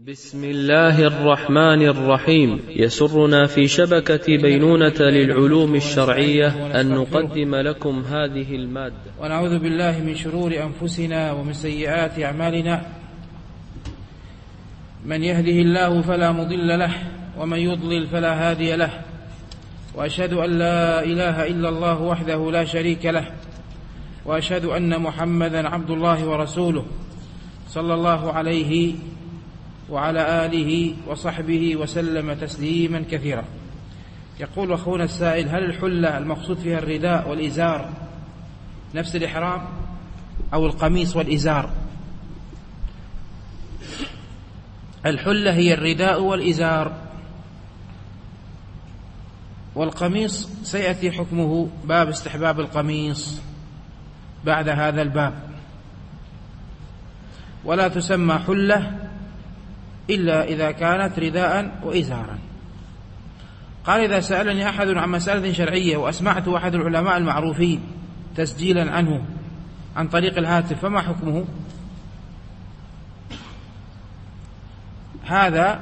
بسم الله الرحمن الرحيم. يسرنا في شبكة بينونة للعلوم الشرعية أن نقدم لكم هذه المادة. ونعوذ بالله من شرور أنفسنا ومن سيئات أعمالنا، من يهده الله فلا مضل له ومن يضلل فلا هادي له، وأشهد أن لا إله إلا الله وحده لا شريك له، وأشهد أن محمدا عبد الله ورسوله صلى الله عليه وعلى آله وصحبه وسلم تسليما كثيرا. يقول أخونا السائل: هل الحلة المقصود فيها الرداء والإزار نفس الإحرام أو القميص والإزار؟ الحلة هي الرداء والإزار، والقميص سيأتي حكمه باب استحباب القميص بعد هذا الباب، ولا تسمى حلة إلا إذا كانت رداء وإزارا. قال: إذا سألني أحد عن مسألة شرعية وأسمعت أحد العلماء المعروفين تسجيلا عنه عن طريق الهاتف فما حكمه؟ هذا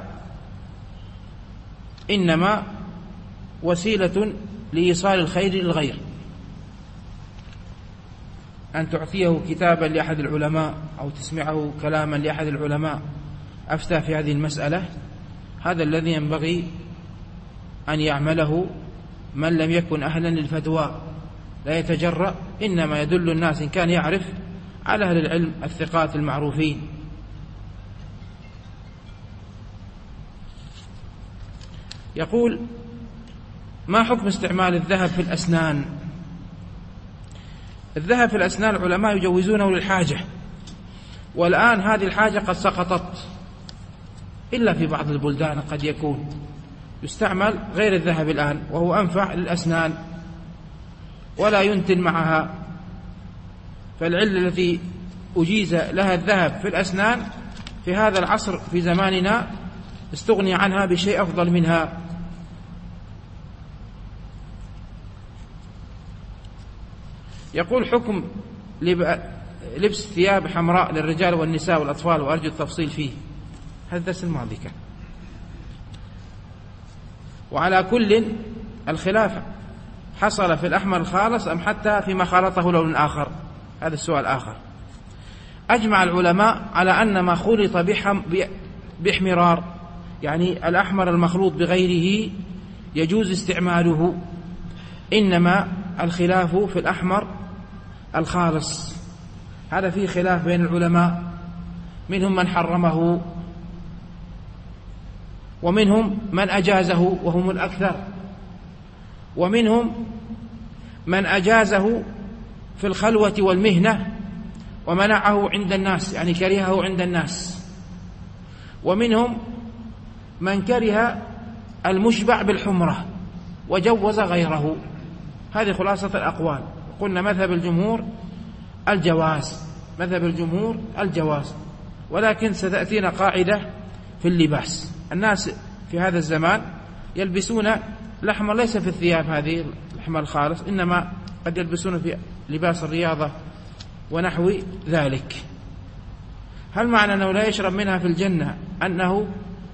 إنما وسيلة لإيصال الخير للغير، أن تعطيه كتابا لأحد العلماء أو تسمعه كلاما لأحد العلماء أفتى في هذه المسألة. هذا الذي ينبغي أن يعمله من لم يكن أهلا للفتوى، لا يتجرأ، إنما يدل الناس إن كان يعرف على أهل العلم الثقات المعروفين. يقول: ما حكم استعمال الذهب في الأسنان؟ الذهب في الأسنان العلماء يجوزونه للحاجة، والآن هذه الحاجة قد سقطت، إلا في بعض البلدان قد يكون يستعمل غير الذهب الآن، وهو أنفع للأسنان ولا ينتن معها. فالعلة التي أجيز لها الذهب في الأسنان في هذا العصر في زماننا استغني عنها بشيء أفضل منها. يقول: حكم لبس ثياب حمراء للرجال والنساء والأطفال، وأرجو التفصيل فيه. هذا الدرس الماضي كان. وعلى كل الخلاف حصل في الأحمر الخالص أم حتى فيما خالطه لون آخر؟ هذا السؤال آخر. أجمع العلماء على أن ما خلط باحمرار، يعني الأحمر المخلوط بغيره، يجوز استعماله، إنما الخلاف في الأحمر الخالص. هذا فيه خلاف بين العلماء، منهم من حرمه ومنهم من أجازه وهم الأكثر، ومنهم من أجازه في الخلوة والمهنة ومنعه عند الناس، يعني كرهه عند الناس، ومنهم من كره المشبع بالحمرة وجوز غيره. هذه خلاصة الأقوال. قلنا مذهب الجمهور الجواز، مذهب الجمهور الجواز، ولكن ستأتينا قاعدة في اللباس. الناس في هذا الزمان يلبسون الأحمر ليس في الثياب هذه الأحمر الخالص، إنما قد يلبسون في لباس الرياضة ونحو ذلك. هل معنى أنه لا يشرب منها في الجنة أنه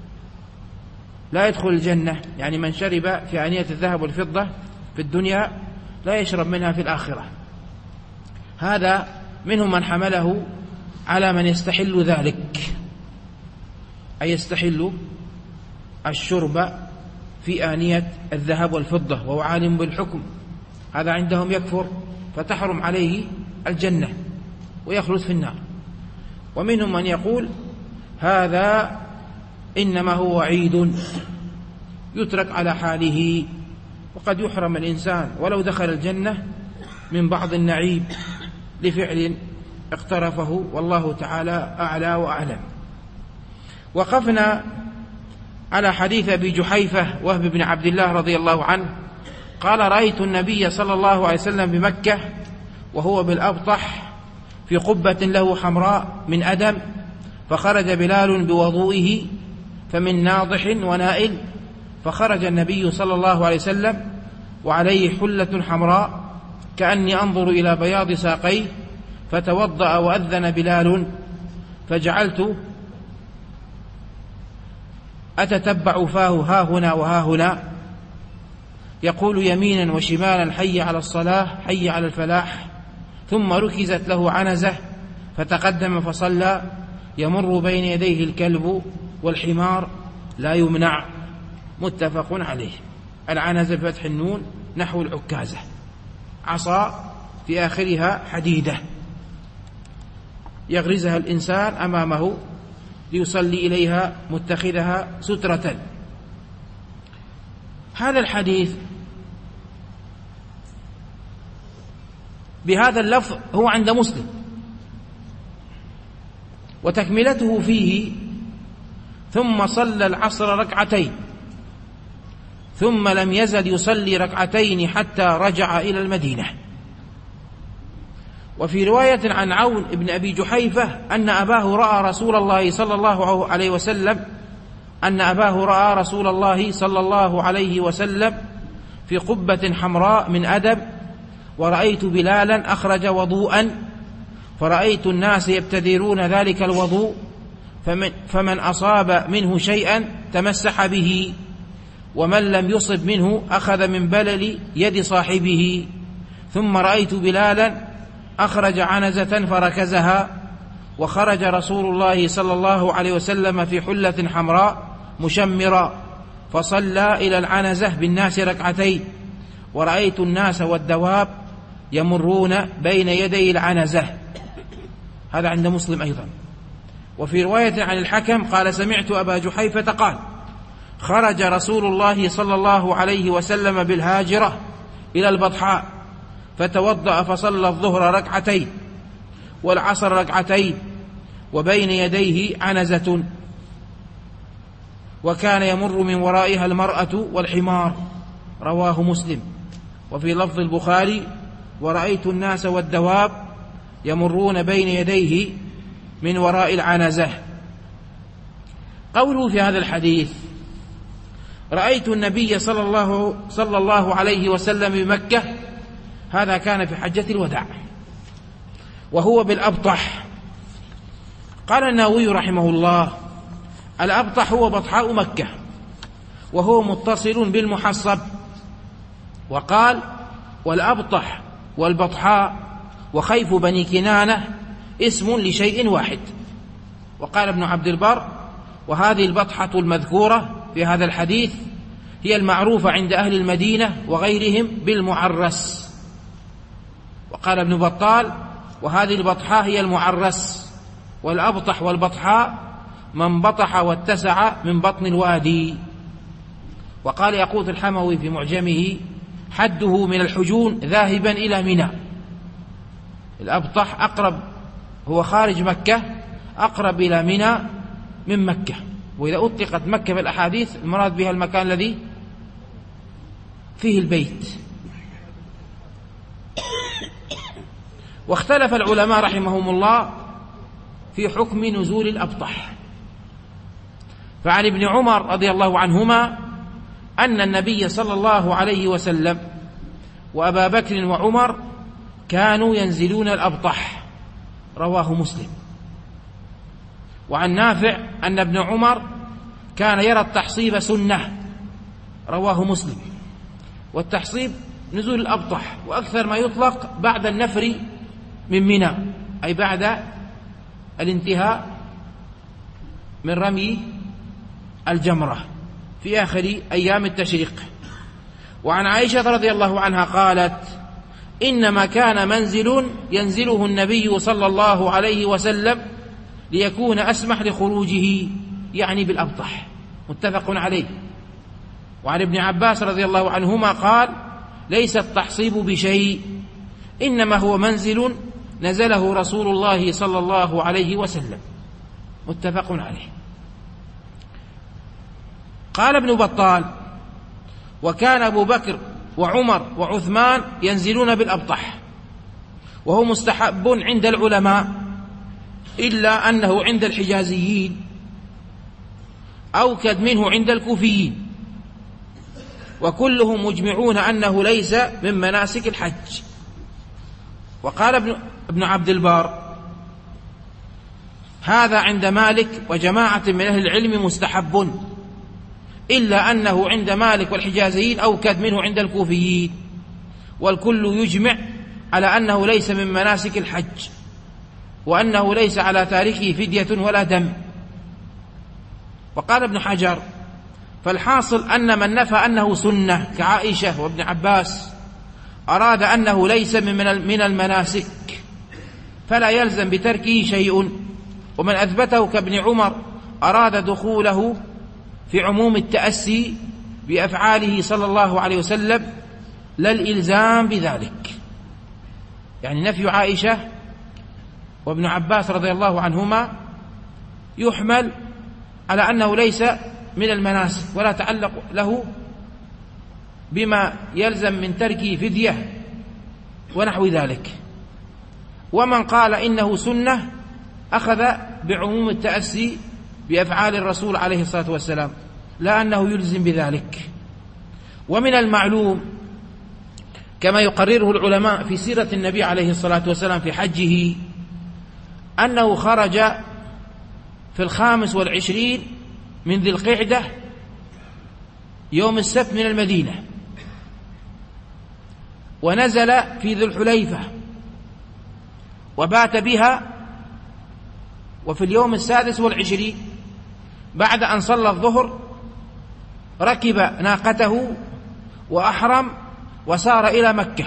لا يدخل الجنة؟ يعني من شرب في آنية الذهب والفضة في الدنيا لا يشرب منها في الآخرة. هذا منهم من حمله على من يستحل ذلك، أي يستحل الشرب في آنية الذهب والفضة وهو عالم بالحكم، هذا عندهم يكفر فتحرم عليه الجنة ويخلد في النار. ومنهم من يقول هذا إنما هو عيد يترك على حاله، وقد يحرم الإنسان ولو دخل الجنة من بعض النعيم لفعل اقترفه، والله تعالى أعلى وأعلم. وقفنا على حديث أبي جحيفة وهب بن عبد الله رضي الله عنه قال: رأيت النبي صلى الله عليه وسلم بمكة وهو بالأبطح في قبة له حمراء من أدم، فخرج بلال بوضوئه فمن ناضح ونائل، فخرج النبي صلى الله عليه وسلم وعليه حلة حمراء كأني أنظر إلى بياض ساقيه، فتوضأ وأذن بلال، فجعلت أتتبع فاه ها هنا وها هنا، يقول يمينا وشمالا حي على الصلاة حي على الفلاح، ثم ركزت له عنزة فتقدم فصلى، يمر بين يديه الكلب والحمار لا يمنع. متفق عليه. العنزة بفتح النون نحو العكازة، عصا في آخرها حديدة يغرزها الإنسان أمامه ليصلي إليها متخذها سترة. هذا الحديث بهذا اللفظ هو عند مسلم، وتكملته فيه: ثم صلى العصر ركعتين ثم لم يزل يصلي ركعتين حتى رجع إلى المدينة. وفي رواية عن عون بن أبي جحيفة أن أباه رأى رسول الله صلى الله عليه وسلم في قبة حمراء من أدب، ورأيت بلالا أخرج وضوءا، فرأيت الناس يبتدرون ذلك الوضوء، فمن أصاب منه شيئا تمسح به، ومن لم يصب منه أخذ من بلل يد صاحبه. ثم رأيت بلالا أخرج عنزة فركزها، وخرج رسول الله صلى الله عليه وسلم في حلة حمراء مشمرا، فصلى إلى العنزة بالناس ركعتين، ورأيت الناس والدواب يمرون بين يدي العنزة. هذا عند مسلم أيضا. وفي رواية عن الحكم قال: سمعت أبا جحيفة قال: خرج رسول الله صلى الله عليه وسلم بالهاجرة إلى البطحاء، فتوضأ فصلى الظهر ركعتين والعصر ركعتين، وبين يديه عنزة، وكان يمر من ورائها المرأة والحمار. رواه مسلم. وفي لفظ البخاري: ورأيت الناس والدواب يمرون بين يديه من وراء العنزة. قوله في هذا الحديث: رأيت النبي صلى الله عليه وسلم بمكة، هذا كان في حجة الوداع، وهو بالأبطح. قال النووي رحمه الله: الأبطح هو بطحاء مكة، وهو متصل بالمحصب. وقال: والأبطح والبطحاء وخيف بني كنانة اسم لشيء واحد. وقال ابن عبد البر: وهذه البطحة المذكورة في هذا الحديث هي المعروفة عند أهل المدينة وغيرهم بالمعرس. وقال ابن بطال: وهذه البطحاء هي المعرس، والأبطح والبطحاء من بطح واتسع من بطن الوادي. وقال ياقوت الحموي في معجمه: حده من الحجون ذاهبا إلى منى. الأبطح أقرب، هو خارج مكة، أقرب إلى منى من مكة. وإذا أطلقت مكة في الأحاديث المراد بها المكان الذي فيه البيت. واختلف العلماء رحمهم الله في حكم نزول الأبطح. فعن ابن عمر رضي الله عنهما أن النبي صلى الله عليه وسلم وأبا بكر وعمر كانوا ينزلون الأبطح. رواه مسلم. وعن نافع أن ابن عمر كان يرى التحصيب سنة. رواه مسلم. والتحصيب نزول الأبطح، وأكثر ما يطلق بعد النفر من منى، أي بعد الانتهاء من رمي الجمرة في آخر أيام التشريق. وعن عائشة رضي الله عنها قالت: إنما كان منزل ينزله النبي صلى الله عليه وسلم ليكون أسمح لخروجه، يعني بالأبطح. متفق عليه. وعن ابن عباس رضي الله عنهما قال: ليس التحصيب بشيء، إنما هو منزل نزله رسول الله صلى الله عليه وسلم. متفق عليه. قال ابن بطال: وكان أبو بكر وعمر وعثمان ينزلون بالأبطح، وهو مستحب عند العلماء، إلا أنه عند الحجازيين أوكد منه عند الكوفيين، وكلهم مجمعون أنه ليس من مناسك الحج. وقال ابن عبد البر: هذا عند مالك وجماعة من أهل العلم مستحب، إلا أنه عند مالك والحجازيين أوكد منه عند الكوفيين، والكل يجمع على أنه ليس من مناسك الحج، وأنه ليس على تاركه فدية ولا دم. وقال ابن حجر: فالحاصل أن من نفى أنه سنة كعائشة وابن عباس أراد أنه ليس من المناسك، فلا يلزم بتركه شيء. ومن أثبته كابن عمر أراد دخوله في عموم التأسي بأفعاله صلى الله عليه وسلم لا الإلزام بذلك. يعني نفي عائشة وابن عباس رضي الله عنهما يحمل على أنه ليس من المناسك ولا تعلق له بما يلزم من تركه فدية ونحو ذلك. ومن قال إنه سنة أخذ بعموم التأسي بأفعال الرسول عليه الصلاة والسلام لا أنه يلزم بذلك. ومن المعلوم كما يقرره العلماء في سيرة النبي عليه الصلاة والسلام في حجه أنه خرج في 25 من ذي القعدة يوم السبت من المدينة، ونزل في ذي الحليفة وبات بها، وفي اليوم 26 بعد أن صلى الظهر ركب ناقته وأحرم وسار إلى مكة.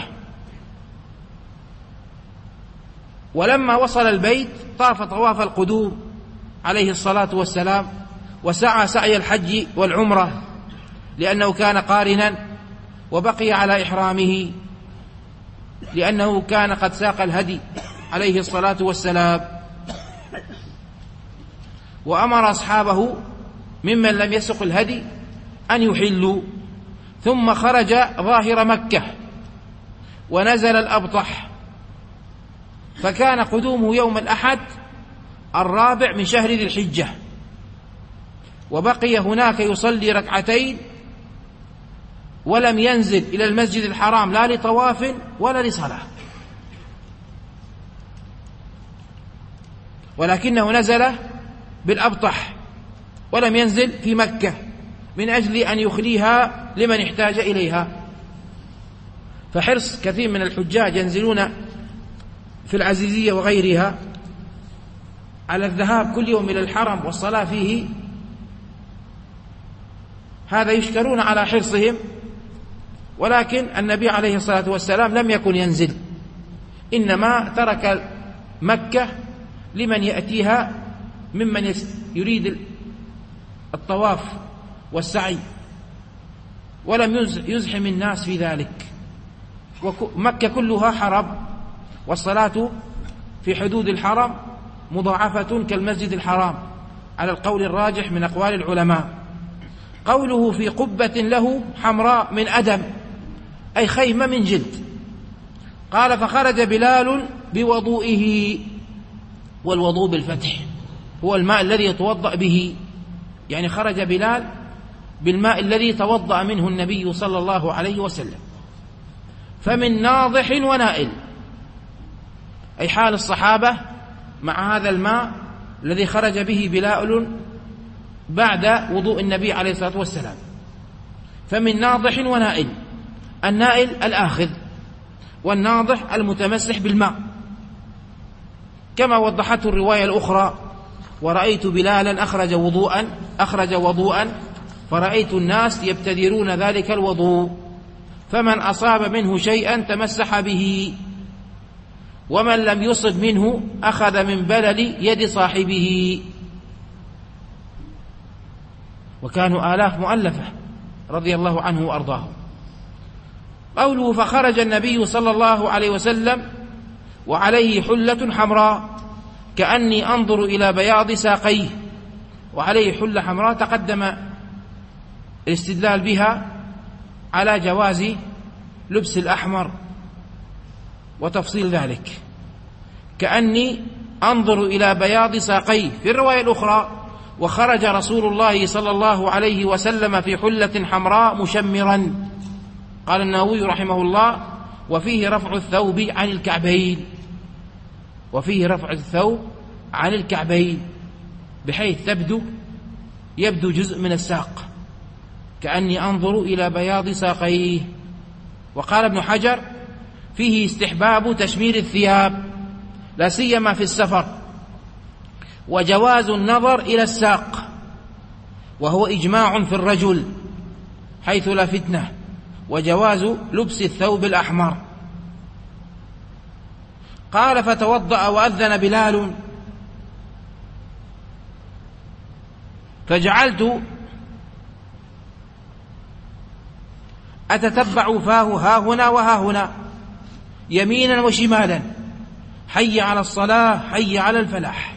ولما وصل البيت طاف طواف القدوم عليه الصلاة والسلام، وسعى سعي الحج والعمرة لأنه كان قارنا، وبقي على إحرامه لأنه كان قد ساق الهدي عليه الصلاة والسلام. وأمر أصحابه ممن لم يسق الهدي أن يحلوا، ثم خرج ظاهر مكة ونزل الأبطح، فكان قدومه يوم الأحد 4 من شهر ذي الحجة، وبقي هناك يصلي 2 ركعتين، ولم ينزل إلى المسجد الحرام لا لطواف ولا لصلاة، ولكنه نزل بالأبطح ولم ينزل في مكة من أجل أن يخليها لمن احتاج إليها. فحرص كثير من الحجاج ينزلون في العزيزية وغيرها على الذهاب كل يوم إلى الحرم والصلاة فيه، هذا يشكرون على حرصهم، ولكن النبي عليه الصلاة والسلام لم يكن ينزل، إنما ترك مكة لمن يأتيها ممن يريد الطواف والسعي، ولم يزحم الناس في ذلك. ومكة كلها حرم، والصلاة في حدود الحرم مضاعفة كالمسجد الحرام على القول الراجح من أقوال العلماء. قوله في قبة له حمراء من أدم أي خيمة من جلد. قال: فخرج بلال بوضوئه، والوضوء بالفتح هو الماء الذي يتوضأ به، يعني خرج بلال بالماء الذي توضأ منه النبي صلى الله عليه وسلم. فمن ناضح ونائل أي حال الصحابة مع هذا الماء الذي خرج به بلال بعد وضوء النبي عليه الصلاة والسلام. فمن ناضح ونائل، النائل الآخذ، والناضح المتمسح بالماء، كما وضحته الرواية الأخرى: ورأيت بلالا أخرج وضوءا فرأيت الناس يبتدرون ذلك الوضوء، فمن أصاب منه شيئا تمسح به، ومن لم يصب منه أخذ من بلل يد صاحبه. وكانوا آلاف مؤلفة رضي الله عنه وأرضاه. قوله: فخرج النبي صلى الله عليه وسلم وعليه حلة حمراء كأني أنظر إلى بياض ساقيه، وعليه حلة حمراء تقدم الاستدلال بها على جواز لبس الأحمر وتفصيل ذلك. كأني أنظر إلى بياض ساقيه. في الرواية الأخرى: وخرج رسول الله صلى الله عليه وسلم في حلة حمراء مشمرا. قال النووي رحمه الله: وفيه رفع الثوب عن الكعبين، وفيه رفع الثوب عن الكعبين بحيث يبدو جزء من الساق، كأني أنظر إلى بياض ساقيه. وقال ابن حجر: فيه استحباب تشمير الثياب لا سيما في السفر، وجواز النظر إلى الساق، وهو إجماع في الرجل حيث لا فتنة، وجواز لبس الثوب الأحمر. قال: فتوضأ وأذن بلال، فجعلت أتتبع فاه ها هنا وها هنا يمينا وشمالا، حي على الصلاة حي على الفلاح.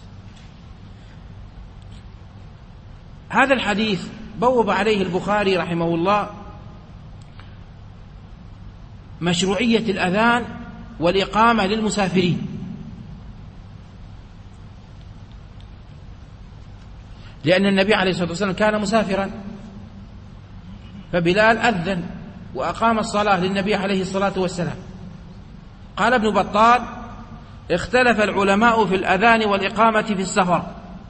هذا الحديث بوب عليه البخاري رحمه الله مشروعية الأذان والإقامة للمسافرين، لأن النبي عليه الصلاة والسلام كان مسافرا، فبلال أذن وأقام الصلاة للنبي عليه الصلاة والسلام. قال ابن بطال: اختلف العلماء في الأذان والإقامة في السفر،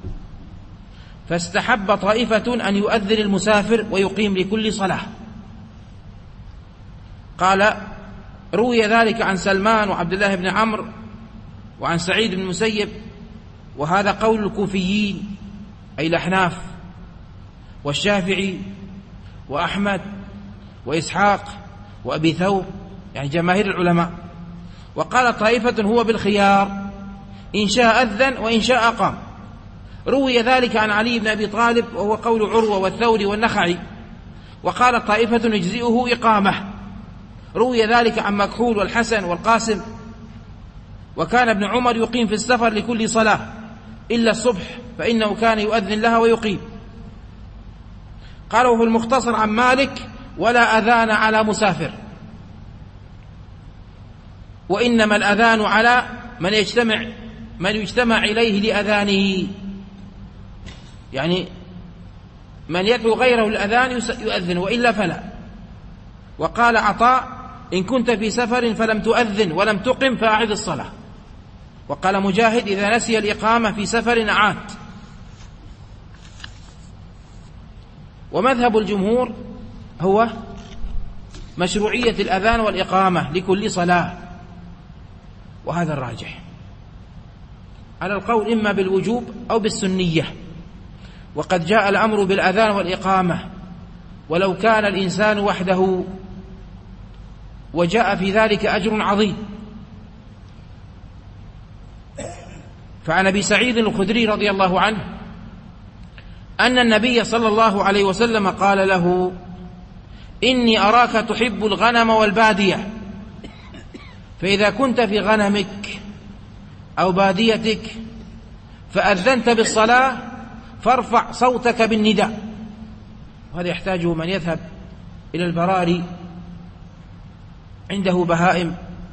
فاستحب طائفة أن يؤذن المسافر ويقيم لكل صلاة. قال: روي ذلك عن سلمان وعبد الله بن عمرو وعن سعيد بن المسيب، وهذا قول الكوفيين أي الأحناف والشافعي وأحمد وإسحاق وأبي ثوب، يعني جماهير العلماء. وقال طائفة هو بالخيار، إن شاء أذن وإن شاء أقام. روي ذلك عن علي بن أبي طالب، وهو قول عروة والثوري والنخعي. وقال طائفة يجزئه إقامة، روي ذلك عن مكحول والحسن والقاسم. وكان ابن عمر يقيم في السفر لكل صلاة إلا الصبح، فإنه كان يؤذن لها ويقيم. قالوا في المختصر عن مالك: ولا أذان على مسافر، وإنما الأذان على من يجتمع إليه لأذانه، يعني من يدعو غيره الأذان يؤذن، وإلا فلا. وقال عطاء: إن كنت في سفر فلم تؤذن ولم تقم فأعد الصلاة. وقال مجاهد: إذا نسي الإقامة في سفر أعاد. ومذهب الجمهور هو مشروعية الأذان والإقامة لكل صلاة، وهذا الراجح على القول إما بالوجوب أو بالسنية. وقد جاء الأمر بالأذان والإقامة ولو كان الإنسان وحده، وجاء في ذلك أجر عظيم. فعن أبي سعيد الخدري رضي الله عنه أن النبي صلى الله عليه وسلم قال له: إني أراك تحب الغنم والبادية، فإذا كنت في غنمك أو باديتك فأذنت بالصلاة فارفع صوتك بالنداء. وهذا يحتاجه من يذهب إلى البراري عنده بهائم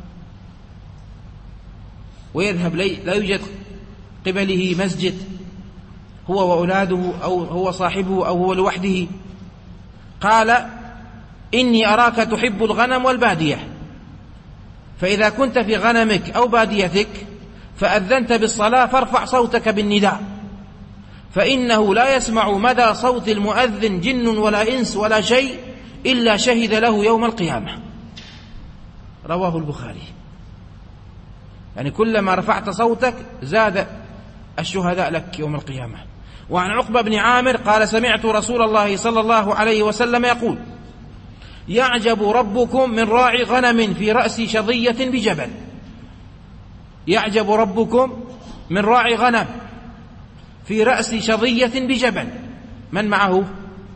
ويذهب لا يوجد قبله مسجد، هو وأولاده أو هو صاحبه أو هو لوحده. قال: إني أراك تحب الغنم والبادية، فإذا كنت في غنمك أو باديتك فأذنت بالصلاة فارفع صوتك بالنداء، فإنه لا يسمع مدى صوت المؤذن جن ولا إنس ولا شيء إلا شهد له يوم القيامة. رواه البخاري. يعني كلما رفعت صوتك زاد الشهداء لك يوم القيامة. وعن عقبة بن عامر قال: سمعت رسول الله صلى الله عليه وسلم يقول: يعجب ربكم من راعي غنم في رأس شظية بجبل. يعجب ربكم من راعي غنم في رأس شظية بجبل. من معه؟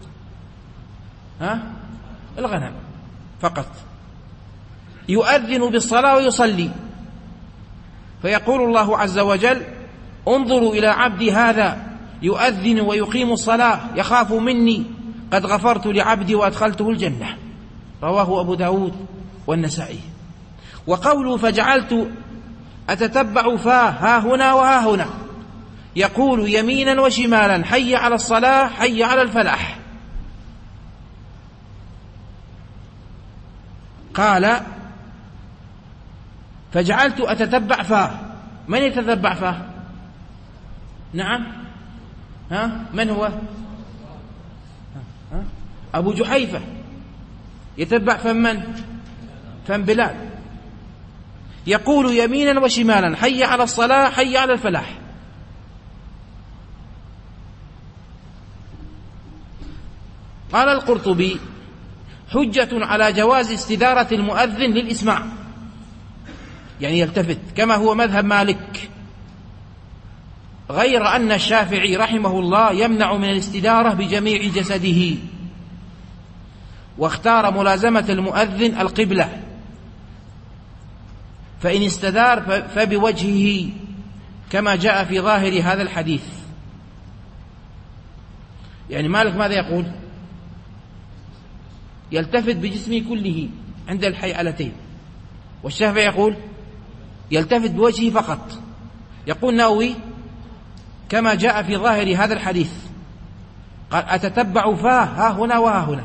الغنم فقط. يؤذن بالصلاة ويصلي، فيقول الله عز وجل: انظروا إلى عبدي هذا يؤذن ويقيم الصلاة يخاف مني، قد غفرت لعبدي وأدخلته الجنة. رواه أبو داود والنسائي. وقوله: فجعلت أتتبع فاه ها هنا وها هنا، يقول يمينا وشمالا: حي على الصلاة حي على الفلاح. قال: فجعلت أتتبع فاه. من يتتبع فاه؟ نعم، من هو؟ أبو جحيفة يتبع فم من؟ فم بلال، يقول يمينا وشمالا حي على الصلاة حي على الفلاح. قال القرطبي حجة على جواز استدارة المؤذن للإسماع، يعني يلتفت كما هو مذهب مالك، غير أن الشافعي رحمه الله يمنع من الاستدارة بجميع جسده، واختار ملازمة المؤذن القبلة، فإن استدار فبوجهه كما جاء في ظاهر هذا الحديث. يعني مالك ماذا يقول؟ يلتفت بجسمه كله عند الحيئلتين، والشافعي يقول يلتفت بوجهه فقط. يقول النووي كما جاء في ظاهر هذا الحديث، قال أتتبع فاه ها هنا وها هنا،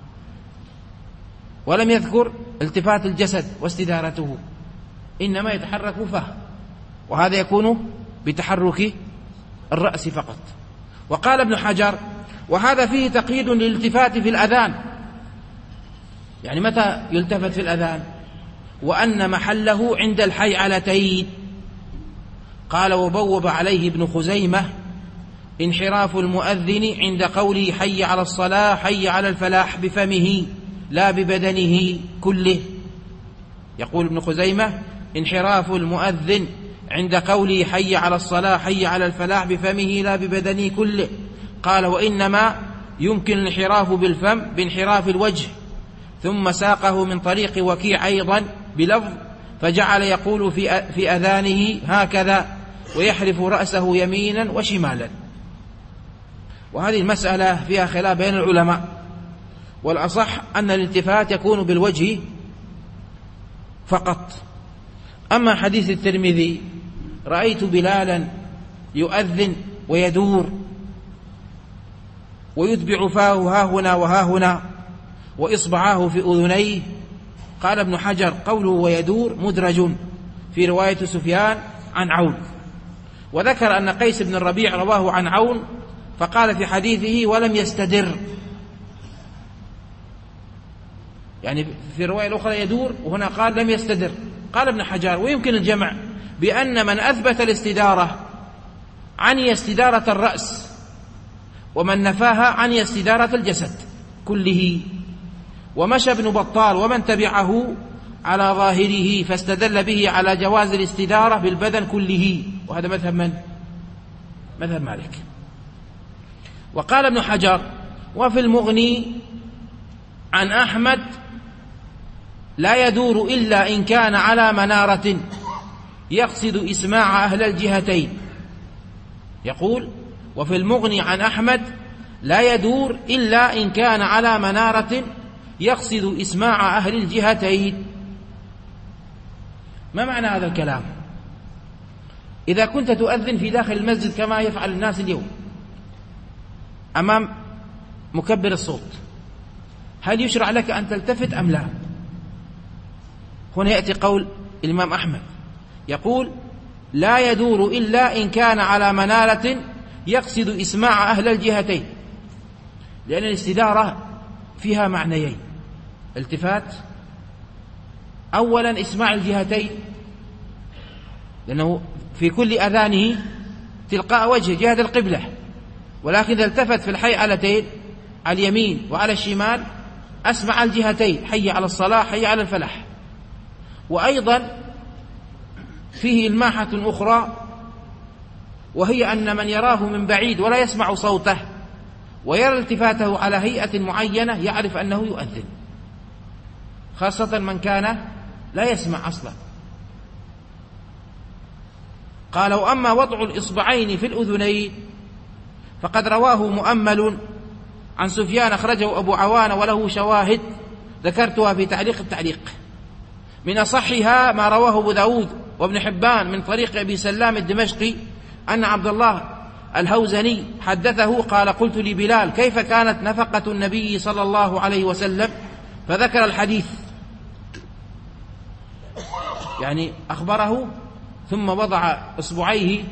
ولم يذكر التفات الجسد واستدارته، إنما يتحرك فاه، وهذا يكون بتحرك الرأس فقط. وقال ابن حجر وهذا فيه تقييد للالتفات في الأذان، يعني متى يلتفت في الأذان؟ وأن محله عند الحيعلتين. قال وبوب عليه ابن خزيمة انحراف المؤذن عند قوله حي على الصلاة حي على الفلاح بفمه لا ببدنه كله. يقول ابن خزيمة انحراف المؤذن عند قوله حي على الصلاة حي على الفلاح بفمه لا ببدنه كله. قال وإنما يمكن الانحراف بالفم بانحراف الوجه، ثم ساقه من طريق وكيع أيضا بلفظ فجعل يقول في أذانه هكذا ويحرف رأسه يمينا وشمالا. وهذه المسألة فيها خلاف بين العلماء، والأصح أن الالتفات يكون بالوجه فقط. أما حديث الترمذي رأيت بلالا يؤذن ويدور ويتبع فاه ها هنا وها هنا وإصبعاه في أذنيه، قال ابن حجر قوله ويدور مدرج في رواية سفيان عن عون، وذكر أن قيس بن الربيع رواه عن عون فقال في حديثه ولم يستدر، يعني في الرواية الأخرى يدور وهنا قال لم يستدر. قال ابن حجر ويمكن الجمع بأن من أثبت الاستدارة عني استدارة الرأس، ومن نفاها عني استدارة الجسد كله. ومشى ابن بطال ومن تبعه على ظاهره فاستدل به على جواز الاستدارة بالبدن كله، وهذا مذهب من؟ مذهب مالك. وقال ابن حجر وفي المغني عن أحمد لا يدور إلا إن كان على منارة يقصد إسماع أهل الجهتين. يقول وفي المغني عن أحمد لا يدور إلا إن كان على منارة يقصد إسماع أهل الجهتين. ما معنى هذا الكلام؟ إذا كنت تؤذن في داخل المسجد كما يفعل الناس اليوم أمام مكبر الصوت، هل يشرع لك أن تلتفت أم لا؟ هنا يأتي قول الإمام أحمد يقول لا يدور إلا إن كان على منارة يقصد إسماع أهل الجهتين، لأن الاستدارة فيها معنيين: التفات أولا إسماع الجهتين، لأنه في كل أذانه تلقاء وجه جهة القبلة، ولكن إذا التفت في الحيعلتين على اليمين وعلى الشمال أسمع الجهتين، حي على الصلاة حي على الفلاح. وأيضا فيه إلماحة أخرى، وهي أن من يراه من بعيد ولا يسمع صوته ويرى التفاته على هيئة معينة يعرف أنه يؤذن، خاصة من كان لا يسمع أصلا. قال وأما وضع الإصبعين في الأذنين فقد رواه مؤمل عن سفيان أخرجه أبو عوان وله شواهد ذكرتها في تعليق التعليق. من أصحها ما رواه أبو داود وابن حبان من طريق أبي سلام الدمشقي أن عبد الله الهوزني حدثه قال قلت لبلال كيف كانت نفقة النبي صلى الله عليه وسلم، فذكر الحديث، يعني أخبره، ثم وضع إصبعيه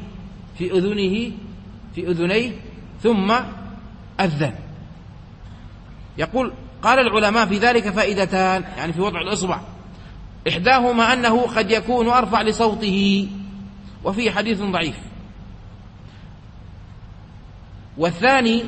في أذنيه ثم أذن. يقول قال العلماء في ذلك فائدتان، يعني في وضع الإصبع، إحداهما أنه قد يكون أرفع لصوته وفيه حديث ضعيف، والثاني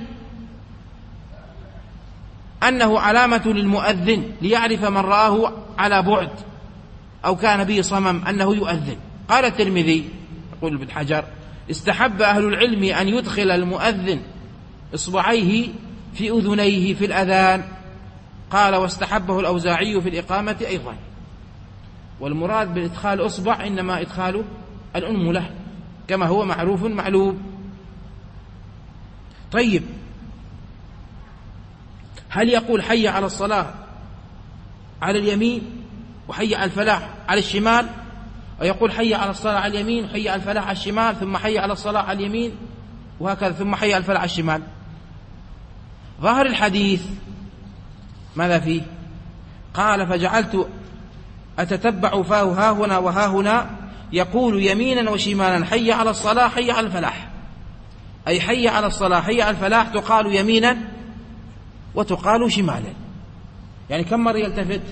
أنه علامة للمؤذن ليعرف من رآه على بعد أو كان به صمم أنه يؤذن. قال الترمذي يقول ابن حجر استحب أهل العلم أن يدخل المؤذن إصبعيه في أذنيه في الأذان. قال واستحبه الأوزاعي في الإقامة أيضا. والمراد بإدخال إصبع إنما إدخال الأنملة كما هو معروف معلوم. طيب، هل يقول حي على الصلاة على اليمين وحي على الفلاح على الشمال، أو يقول حي على الصلاة على اليمين وحي على الفلاح على الشمال ثم حي على الصلاة على اليمين وهكذا ثم حي على الفلاح على الشمال؟ ظاهر الحديث ماذا فيه؟ قال فجعلت أتتبع فاه ها هنا وها هنا يقول يمينا وشمالا حي على الصلاة حي على الفلاح، أي حي على الصلاة حي على الفلاح تقال يمينا وتقال شمالا. يعني كم مرة يلتفت؟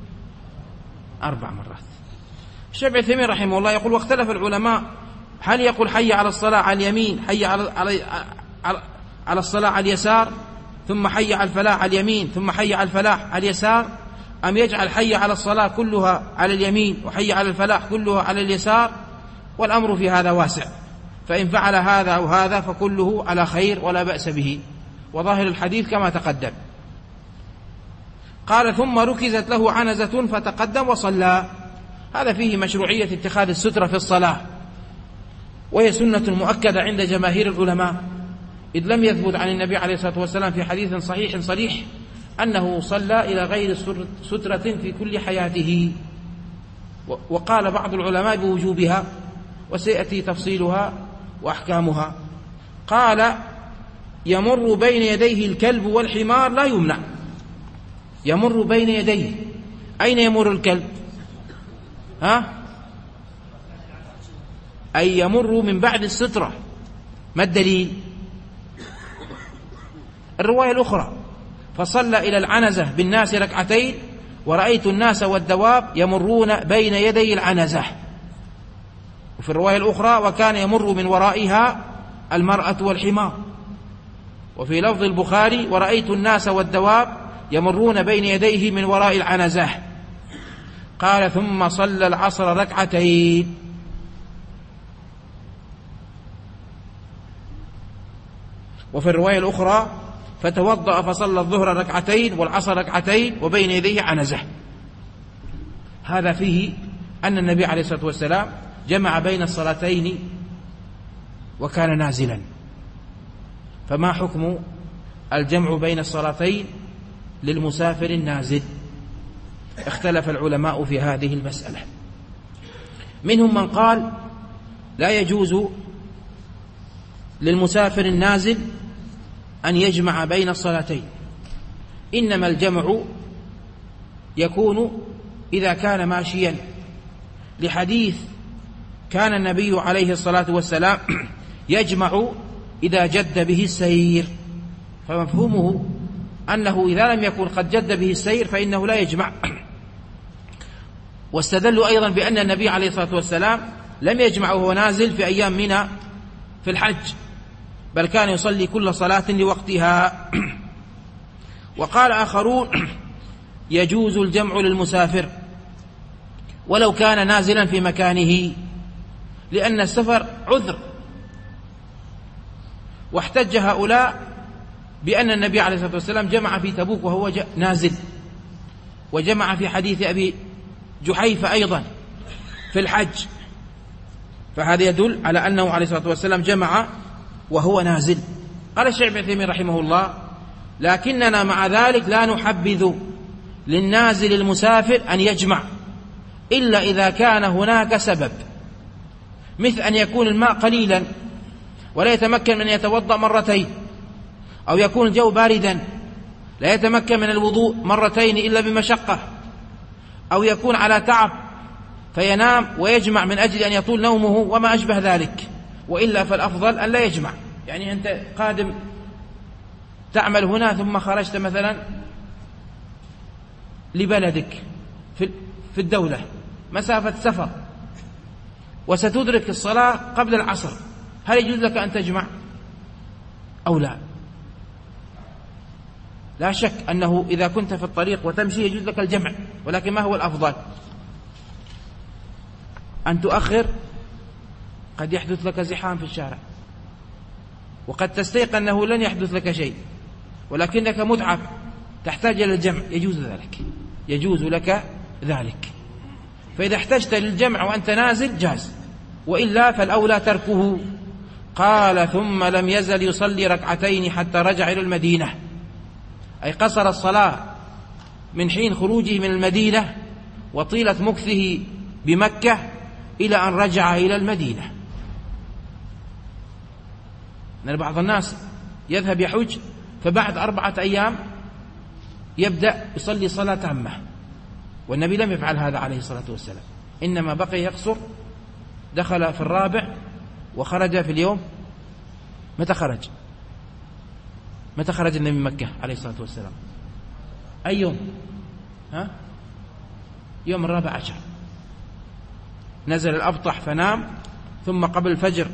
4 مرات. الشيخ ابن عثيمين رحمه الله يقول واختلف العلماء هل يقول حي على الصلاة على اليمين حي على الصلاة على اليسار ثم حي على الفلاح على اليمين ثم حي على الفلاح على اليسار، أم يجعل حي على الصلاة كلها على اليمين وحي على الفلاح كلها على اليسار؟ والأمر في هذا واسع، فإن فعل هذا أو هذا فكله على خير ولا بأس به، وظاهر الحديث كما تقدم. قال ثم ركزت له عنزة فتقدم وصلى. هذا فيه مشروعية اتخاذ السترة في الصلاة، وهي سنة مؤكدة عند جماهير العلماء، إذ لم يثبت عن النبي عليه الصلاة والسلام في حديث صحيح صريح أنه صلى إلى غير سترة في كل حياته. وقال بعض العلماء بوجوبها، وسيأتي تفصيلها وأحكامها. قال يمر بين يديه الكلب والحمار لا يمنع. يمر بين يديه، أين يمر الكلب؟ أي يمر من بعد السترة. ما الدليل؟ الرواية الأخرى فصلى إلى العنزة بالناس ركعتين ورأيت الناس والدواب يمرون بين يدي العنزة. وفي الرواية الأخرى وكان يمر من ورائها المرأة والحمار. وفي لفظ البخاري ورأيت الناس والدواب يمرون بين يديه من وراء العنزة. قال ثم صلى العصر ركعتين. وفي الرواية الأخرى فتوضأ فصلى الظهر ركعتين والعصر ركعتين وبين يديه عنزة. هذا فيه أن النبي عليه الصلاة والسلام جمع بين الصلاتين وكان نازلا. فما حكم الجمع بين الصلاتين للمسافر النازل؟ اختلف العلماء في هذه المسألة. منهم من قال لا يجوز للمسافر النازل أن يجمع بين الصلاتين، إنما الجمع يكون إذا كان ماشيا، لحديث كان النبي عليه الصلاة والسلام يجمع إذا جد به السير، فمفهومه أنه إذا لم يكن قد جد به السير فإنه لا يجمع. واستدلوا أيضا بأن النبي عليه الصلاة والسلام لم يجمع وهو نازل في أيام منى في الحج، بل كان يصلي كل صلاة لوقتها. وقال آخرون يجوز الجمع للمسافر ولو كان نازلا في مكانه، لأن السفر عذر. واحتج هؤلاء بأن النبي عليه الصلاة والسلام جمع في تبوك وهو نازل، وجمع في حديث أبي جحيفة أيضا في الحج، فهذا يدل على أنه عليه الصلاة والسلام جمع وهو نازل. قال الشيخ ابن عثيمين رحمه الله لكننا مع ذلك لا نحبذ للنازل المسافر أن يجمع إلا إذا كان هناك سبب، مثل أن يكون الماء قليلا ولا يتمكن من يتوضأ مرتين، أو يكون الجو باردا لا يتمكن من الوضوء مرتين إلا بمشقة، أو يكون على تعب فينام ويجمع من أجل أن يطول نومه وما أشبه ذلك. وإلا فالأفضل أن لا يجمع. يعني أنت قادم تعمل هنا ثم خرجت مثلا لبلدك في الدولة مسافة سفر وستدرك الصلاة قبل العصر، هل يجوز لك أن تجمع أو لا؟ لا شك أنه إذا كنت في الطريق وتمشي يجوز لك الجمع، ولكن ما هو الأفضل؟ أن تؤخر، قد يحدث لك زحام في الشارع، وقد تستيقن أنه لن يحدث لك شيء ولكنك متعب تحتاج إلى الجمع، يجوز لك ذلك. فإذا احتجت للجمع وأنت نازل جاز، وإلا فالأولى تركه. قال ثم لم يزل يصلي ركعتين حتى رجع إلى المدينة، أي قصر الصلاة من حين خروجه من المدينة وطيلة مكثه بمكة إلى أن رجع إلى المدينة. لأن بعض الناس يذهب يحج فبعد 4 أيام يبدأ يصلي صلاة تامة، والنبي لم يفعل هذا عليه الصلاة والسلام، إنما بقي يقصر. دخل في 4 وخرج في اليوم. متى خرج النبي من مكة عليه الصلاة والسلام؟ أي يوم؟ يوم 14. نزل الأبطح فنام، ثم قبل الفجر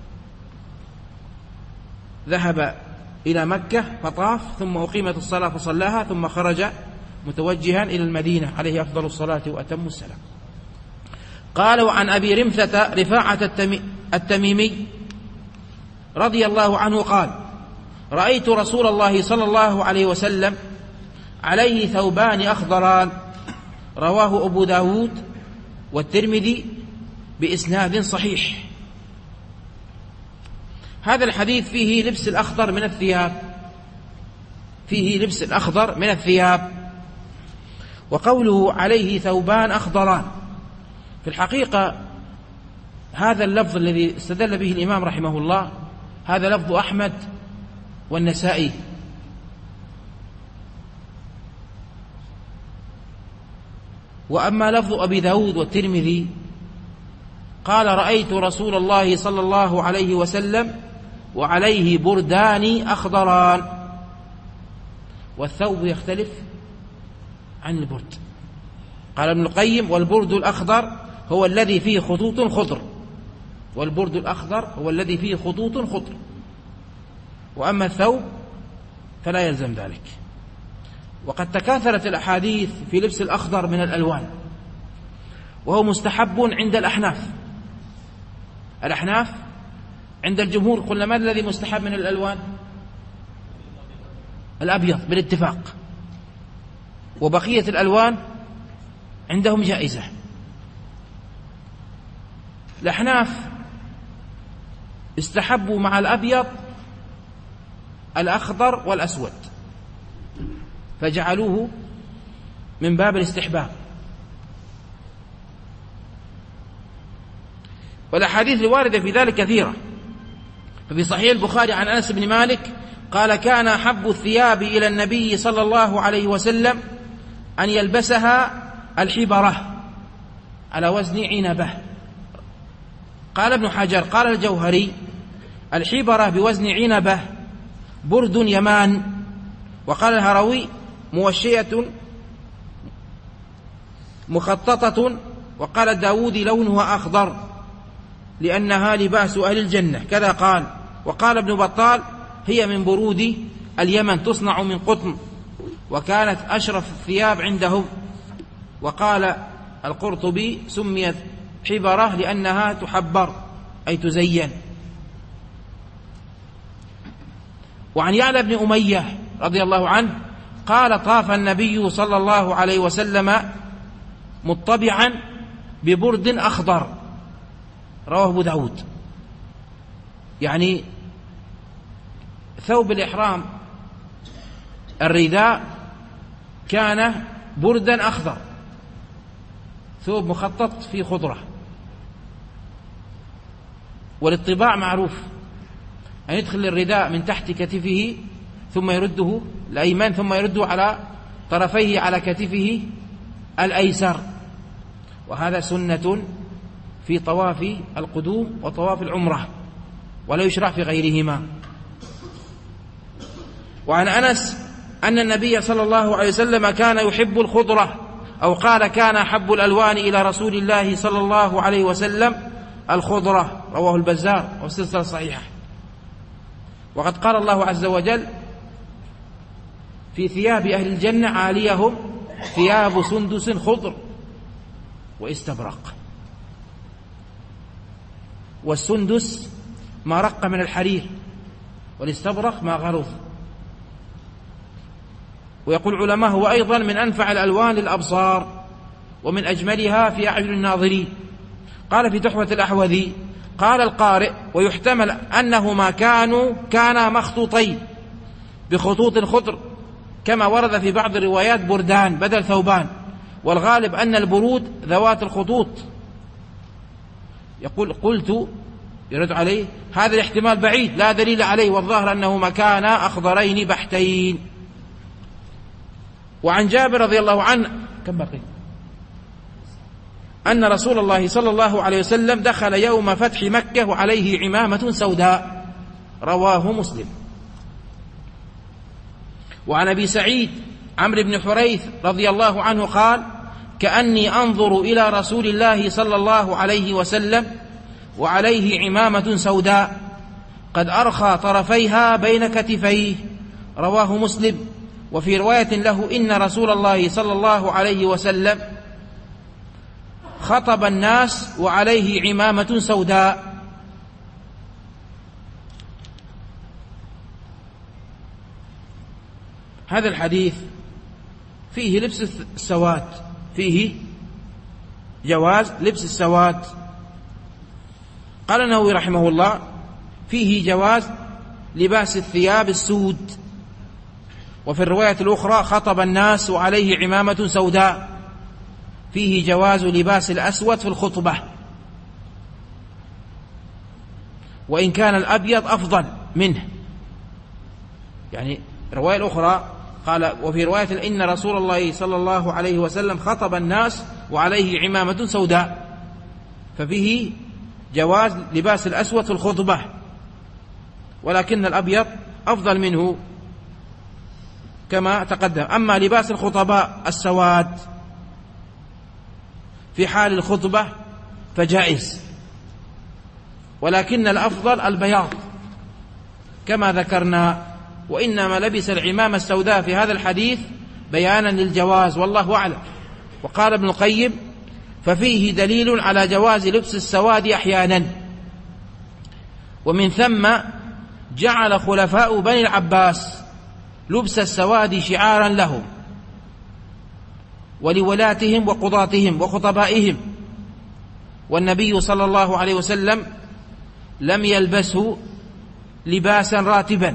ذهب إلى مكة فطاف، ثم أقيمت الصلاة فصلاها، ثم خرج متوجها إلى المدينة عليه أفضل الصلاة وأتم السلام. قال وعن أبي رمثة رفاعة التميمي رضي الله عنه قال رأيت رسول الله صلى الله عليه وسلم عليه ثوبان أخضران، رواه أبو داود والترمذي بإسناد صحيح. هذا الحديث فيه لبس الأخضر من الثياب، وقوله عليه ثوبان أخضران، في الحقيقة هذا اللفظ الذي استدل به الإمام رحمه الله هذا لفظ أحمد والنسائي، وأما لفظ أبي داود والترمذي قال رأيت رسول الله صلى الله عليه وسلم وعليه بردان أخضران، والثوب يختلف عن البرد. قال ابن القيم والبرد الأخضر هو الذي فيه خطوط خضر، وأما الثوب فلا يلزم ذلك. وقد تكاثرت الأحاديث في لبس الأخضر من الألوان، وهو مستحب عند الأحناف. عند الجمهور قلنا ما الذي مستحب من الألوان؟ الأبيض بالاتفاق، وبقية الألوان عندهم جائزة. الأحناف استحبوا مع الأبيض الأخضر والأسود، فجعلوه من باب الاستحباب. والأحاديث الواردة في ذلك كثيرة. ففي صحيح البخاري عن أنس بن مالك قال كان أحب الثياب إلى النبي صلى الله عليه وسلم أن يلبسها الحبرة على وزن عنبة. قال ابن حجر قال الجوهري الحبرة بوزن عنبة برد يمان. وقال الهروي موشية مخططة. وقال الداود لونها أخضر لأنها لباس أهل الجنة كذا قال. وقال ابن بطال هي من برود اليمن تصنع من قطن، وكانت أشرف الثياب عندهم. وقال القرطبي سميت حبرة لأنها تحبر أي تزين. وعن يعلى بن أمية رضي الله عنه قال طاف النبي صلى الله عليه وسلم مطبعا ببرد أخضر، رواه أبو داود. يعني ثوب الإحرام الرداء كان بردا أخضر، ثوب مخطط فيه خضرة. والطباع معروف أن يدخل الرداء من تحت كتفه ثم يرده الأيمن ثم يرده على طرفيه على كتفه الأيسر، وهذا سنة في طواف القدوم وطواف العمرة، ولا يشرع في غيرهما. وعن أنس أن النبي صلى الله عليه وسلم كان يحب الخضرة، أو قال كان أحب الألوان إلى رسول الله صلى الله عليه وسلم الخضرة، رواه البزار والسلسلة الصحيحة. وقد قال الله عز وجل في ثياب أهل الجنة عاليهم ثياب سندس خضر واستبرق. والسندس ما رق من الحرير، والاستبرق ما غلظ. ويقول العلماء هو أيضا من أنفع الألوان للأبصار ومن أجملها في أعين الناظرين. قال في تحفة الأحوذي قال القارئ: ويحتمل أنهما كانا مخطوطين بخطوط خضر، كما ورد في بعض الروايات بردان بدل ثوبان، والغالب أن البرود ذوات الخطوط. يقول: قلت، يرد عليه: هذا الاحتمال بعيد لا دليل عليه، والظاهر أنهما كانا أخضرين بحتين. وعن جابر رضي الله عنه كم بقي أن رسول الله صلى الله عليه وسلم دخل يوم فتح مكة وعليه عمامة سوداء، رواه مسلم. وعن أبي سعيد عمرو بن حريث رضي الله عنه قال: كأني أنظر إلى رسول الله صلى الله عليه وسلم وعليه عمامة سوداء قد أرخى طرفيها بين كتفيه، رواه مسلم. وفي رواية له: إن رسول الله صلى الله عليه وسلم خطب الناس وعليه عمامة سوداء. هذا الحديث فيه لبس السواد، فيه جواز لبس السواد. قال النووي رحمه الله: فيه جواز لباس الثياب السود. وفي الرواية الأخرى: خطب الناس وعليه عمامة سوداء، فيه جواز لباس الأسود في الخطبة، وإن كان الأبيض أفضل منه. يعني الرواية الأخرى قال: وفي رواية إن رسول الله صلى الله عليه وسلم خطب الناس وعليه عمامة سوداء، ففيه جواز لباس الأسود في الخطبة، ولكن الأبيض أفضل منه كما تقدم. أما لباس الخطباء السواد في حال الخطبة فجائز، ولكن الأفضل البياض كما ذكرنا. وإنما لبس العمامة السوداء في هذا الحديث بيانا للجواز، والله أعلم. وقال ابن القيم: ففيه دليل على جواز لبس السواد أحيانا. ومن ثم جعل خلفاء بني العباس لبس السواد شعارا لهم ولولاتهم وقضاتهم وخطبائهم، والنبي صلى الله عليه وسلم لم يلبسه لباسا راتبا،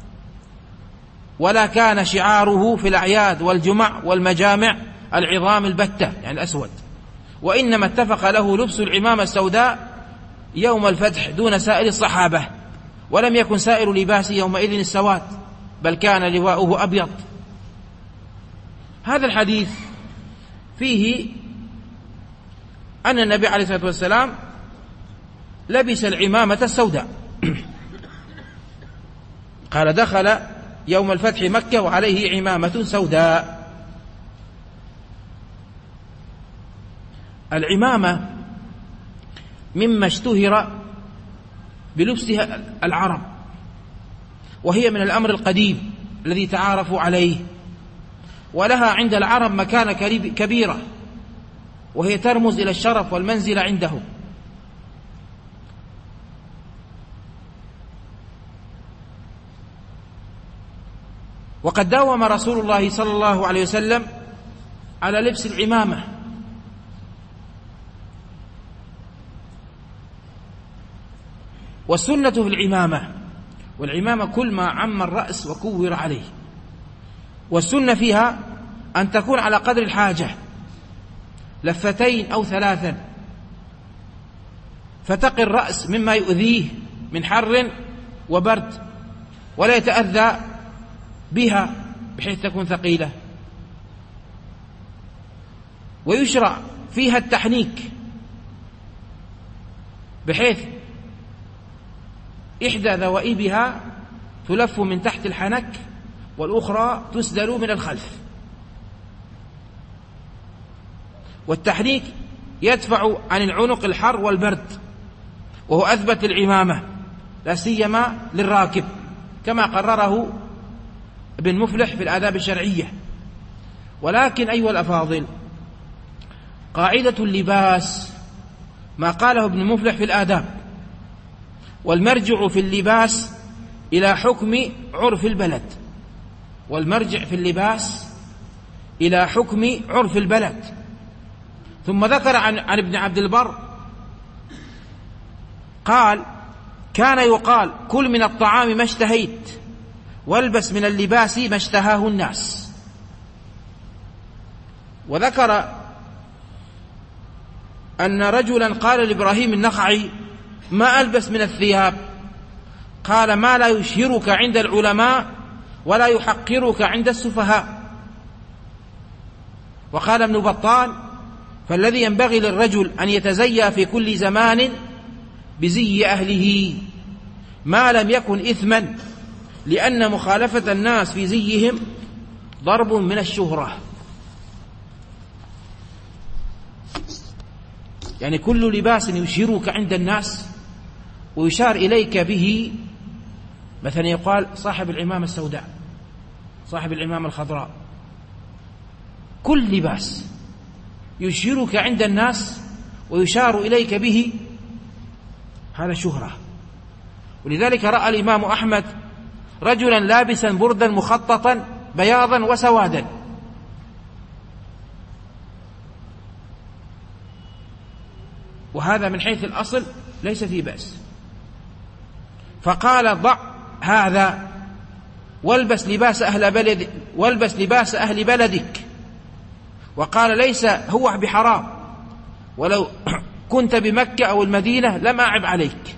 ولا كان شعاره في الأعياد والجمع والمجامع العظام البتة يعني الأسود، وإنما اتفق له لبس العمامة السوداء يوم الفتح دون سائر الصحابة، ولم يكن سائر لباسه يومئذ السواد، بل كان لواؤه أبيض. هذا الحديث فيه أن النبي عليه الصلاة والسلام لبس العمامة السوداء. قال: دخل يوم الفتح مكة وعليه عمامة سوداء. العمامة مما اشتهر بلبسها العرب، وهي من الأمر القديم الذي تعارفوا عليه، ولها عند العرب مكانة كبيرة، وهي ترمز إلى الشرف والمنزلة عندهم. وقد داوم رسول الله صلى الله عليه وسلم على لبس العمامة، والسنة في العمامة، والعمامة كل ما عم الرأس وكور عليه، والسنة فيها أن تكون على قدر الحاجة، لفتين أو ثلاثا، فتقي الرأس مما يؤذيه من حر وبرد، ولا يتأذى بها بحيث تكون ثقيلة. ويشرع فيها التحنيك، بحيث إحدى ذوائبها تلف من تحت الحنك والأخرى تسدل من الخلف. والتحنيك يدفع عن العنق الحر والبرد، وهو أثبت للعمامة لا سيما للراكب، كما قرره ابن مفلح في الآداب الشرعية. ولكن أيها الأفاضل، قاعدة اللباس ما قاله ابن مفلح في الآداب، والمرجع في اللباس إلى حكم عرف البلد، والمرجع في اللباس إلى حكم عرف البلد. ثم ذكر عن ابن عبد البر قال: كان يقال كل من الطعام ما اشتهيت والبس من اللباس ما اشتهاه الناس. وذكر أن رجلا قال لإبراهيم النخعي: ما ألبس من الثياب؟ قال: ما لا يشهرك عند العلماء ولا يحقرك عند السفهاء. وقال ابن بطال: فالذي ينبغي للرجل أن يتزيى في كل زمان بزي أهله ما لم يكن إثما، لأن مخالفة الناس في زيهم ضرب من الشهرة. يعني كل لباس يشهرك عند الناس ويشار إليك به، مثلا يقال صاحب العمامة السوداء، صاحب العمامة الخضراء، كل لباس يشهرك عند الناس ويشار إليك به هذا شهرة. ولذلك رأى الإمام أحمد رجلا لابسا بردا مخططا بياضا وسوادا، وهذا من حيث الأصل ليس فيه بأس، فقال: ضع هذا والبس لباس أهل بلدك. وقال: ليس هو بحرام، ولو كنت بمكة أو المدينة لم أعب عليك.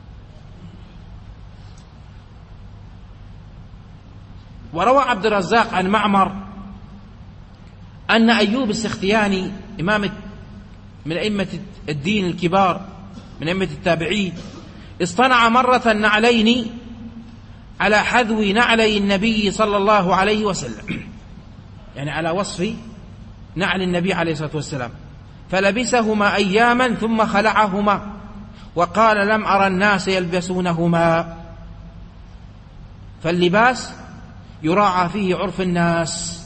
وروى عبد الرزاق عن معمر أن أيوب السختياني إمام من أئمة الدين الكبار من أئمة التابعين اصطنع مرة نعلين على حذو نعلي النبي صلى الله عليه وسلم، يعني على وصف نعل النبي عليه الصلاة والسلام، فلبسهما أياما ثم خلعهما وقال: لم أرى الناس يلبسونهما. فاللباس يراعى فيه عرف الناس.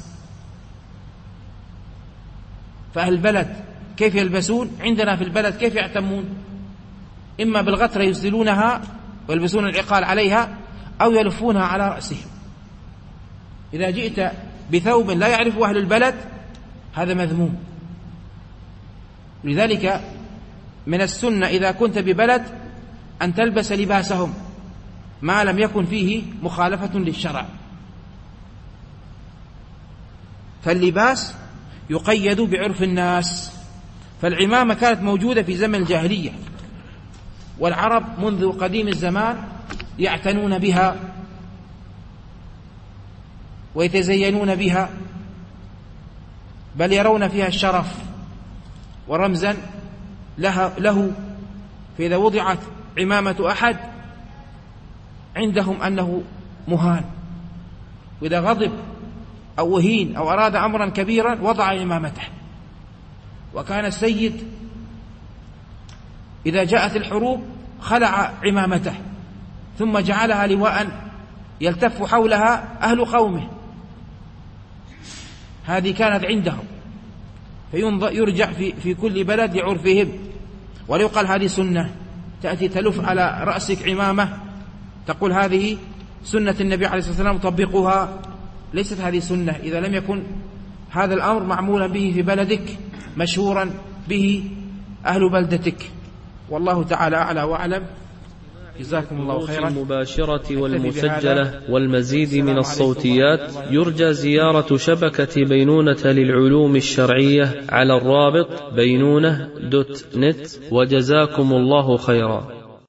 فأهل البلد كيف يلبسون؟ عندنا في البلد كيف يعتمون؟ إما بالغترة يسدلونها ويلبسون العقال عليها، أو يلفونها على رأسهم. إذا جئت بثوب لا يعرفه أهل البلد هذا مذموم. لذلك من السنة إذا كنت ببلد أن تلبس لباسهم ما لم يكن فيه مخالفة للشرع. فاللباس يقيد بعرف الناس. فالعمامة كانت موجودة في زمن الجاهلية، والعرب منذ قديم الزمان يعتنون بها ويتزينون بها، بل يرون فيها الشرف ورمزا له. فإذا وضعت عمامة أحد عندهم أنه مهان، وإذا غضب أو وهين أو أراد أمرا كبيرا وضع عمامته. وكان السيد إذا جاءت الحروب خلع عمامته ثم جعلها لواء يلتف حولها أهل قومه. هذه كانت عندهم، فيرجع في كل بلد لعرفهم. ولا يقال هذه سنة، تأتي تلف على رأسك عمامة تقول هذه سنة النبي عليه الصلاة والسلام طبقوها. ليست هذه سنة إذا لم يكن هذا الأمر معمولا به في بلدك، مشهورا به أهل بلدتك. والله تعالى أعلى وأعلم. جزاكم الله خيرا. المباشرة والمسجلة والمزيد من الصوتيات يرجى زيارة شبكة بينونة للعلوم الشرعية على الرابط بينونة.net. وجزاكم الله خيرا.